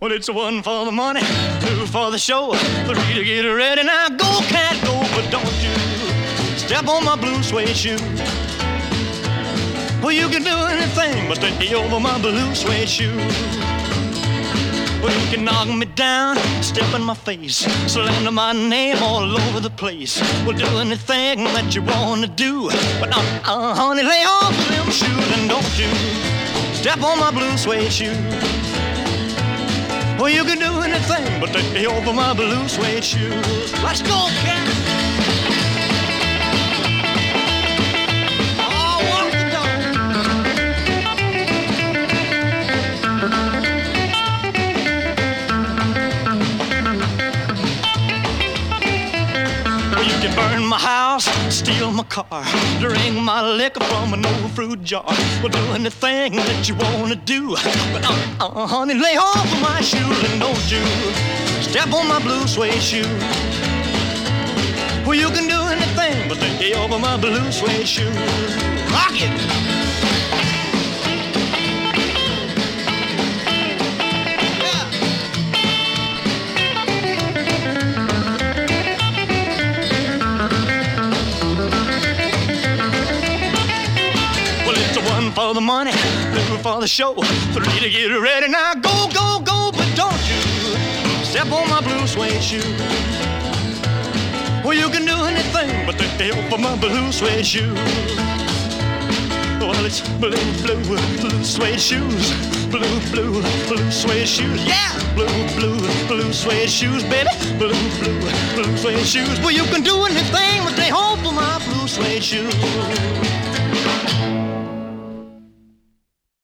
Well, it's one for the money, two for the show, three to get ready. Now go, cat, go, but don't you step on my blue suede shoe. Well, you can do anything but stay over my blue suede shoe. Well, you can knock me down, step in my face, slander my name all over the place. Well, do anything that you want to do, but honey, lay off them shoes and don't you step on my blue suede shoe. Well, you can do anything but stay over my blue suede shoes. Let's go, cat! You can burn my house, steal my car, drink my liquor from an old fruit jar. Well, do anything that you want to do, but honey, lay off of my shoes and don't you step on my blue suede shoe. Well, you can do anything but stay over my blue suede shoe. Rock it! For the money, two for the show, three to get ready. Now go, go, go, but don't you step on my blue suede shoe. Well, you can do anything but stay over my blue suede shoe. Well, it's blue, blue, blue suede shoes, blue, blue, blue suede shoes. Yeah, blue, blue, blue suede shoes, baby, blue, blue, blue suede shoes. Well, you can do anything but stay over my blue suede shoes.